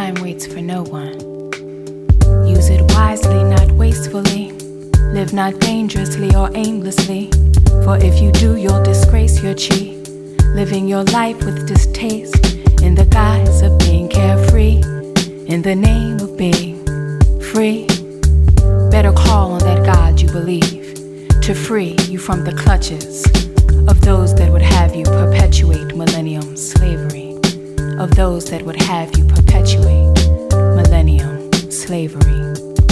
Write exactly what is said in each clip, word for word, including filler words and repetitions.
Time waits for no one. Use it wisely, not wastefully. Live not dangerously or aimlessly. For if you do, you'll disgrace your chi. Living your life with distaste in the guise of being carefree, in the name of being free. Better call on that God you believe to free you from the clutches of those that would have you perpetuate millennium slavery, of those that would have you perpetuate millennium slavery.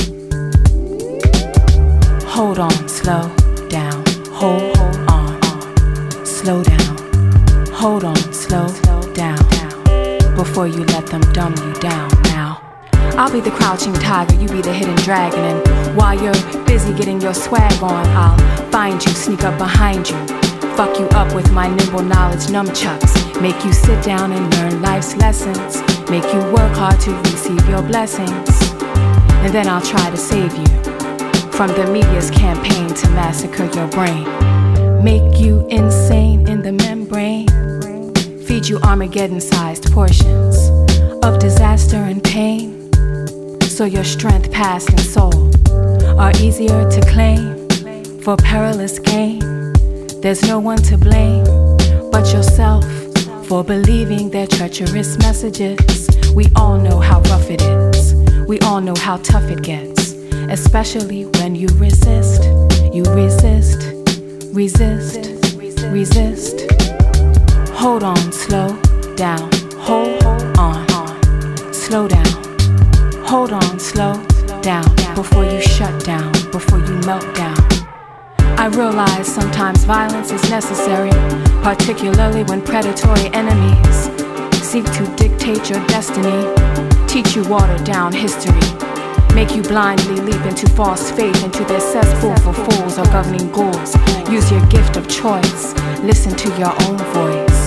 Hold on, slow down, hold, hold on, slow down, hold on, slow down, before you let them dumb you down now. I'll be the crouching tiger, you be the hidden dragon, and while you're busy getting your swag on, I'll find you, sneak up behind you, fuck you up with my nimble knowledge nunchucks, make you sit down and learn life's lessons, make you work hard to receive your blessings, and then I'll try to save you from the media's campaign to massacre your brain, make you insane in the membrane, feed you Armageddon-sized portions of disaster and pain, so your strength, past, and soul are easier to claim for perilous gain. There's no one to blame but yourself for believing their treacherous messages. We all know how rough it is, we all know how tough it gets, especially when you resist, you resist, resist, resist. Hold on, slow down, hold on, slow down. Hold on, slow down, before you shut down, before you melt down. I realize sometimes violence is necessary, particularly when predatory enemies seek to dictate your destiny, teach you watered down history, make you blindly leap into false faith, into their cesspool for fools or governing ghouls. Use your gift of choice, listen to your own voice.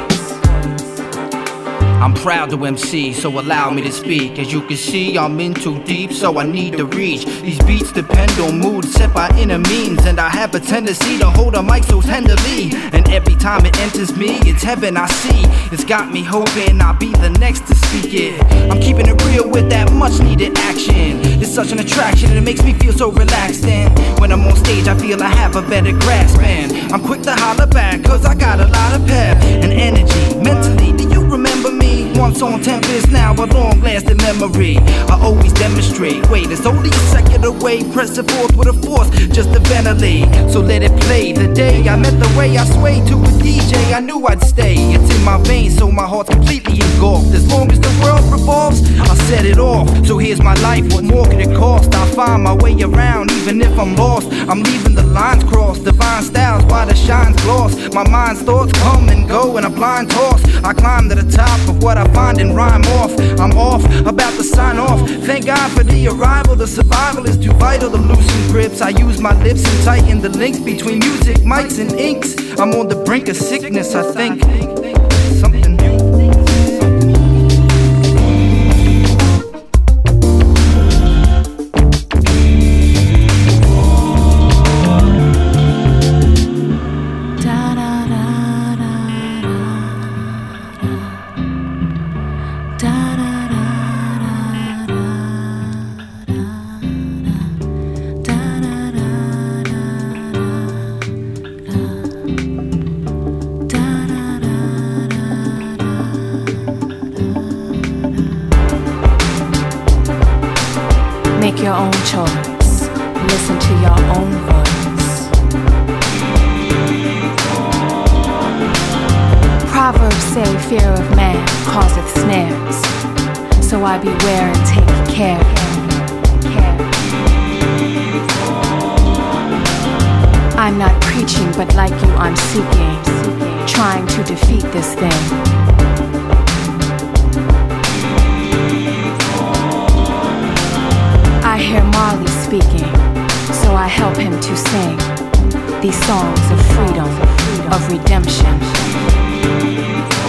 I'm proud to M C, so allow me to speak. As you can see, I'm in too deep, so I need to reach. These beats depend on mood set by inner means, and I have a tendency to hold a mic so tenderly. And every time it enters me, it's heaven I see. It's got me hoping I'll be the next to speak it. I'm keeping it real with that much needed action. It's such an attraction, and it makes me feel so relaxed. And when I'm on stage, I feel I have a better grasp. And I'm quick to holler back, cause I got a lot of pep and energy. Mentally, do you remember me? Once on Tempest, now a long-lasting memory. I always demonstrate. Wait, it's only a second away. Press it forth with a force just to ventilate. So let it play. The day I met the way I swayed to a D J, I knew I'd stay. It's in my veins, so my heart's completely engulfed. As long as the world revolves, I'll set it off. So here's my life. What more could it cost? I'll find my way around, even if I'm lost. I'm leaving the lines crossed. Divine styles, while the shine's gloss. My mind's thoughts come and go in a blind toss. I climb to the top of what I find and rhyme off. I'm off, about to sign off. Thank God for the arrival. The survival is too vital to loosen grips. I use my lips and tighten the links between music, mics, and inks. I'm on the brink of sickness, I think. Something new. Make your own choice, listen to your own voice. Proverbs say fear of man causeth snares, so I beware and take care. care. I'm not preaching, but like you I'm seeking, trying to defeat this thing. I hear Marley speaking, so I help him to sing these songs of freedom, of redemption.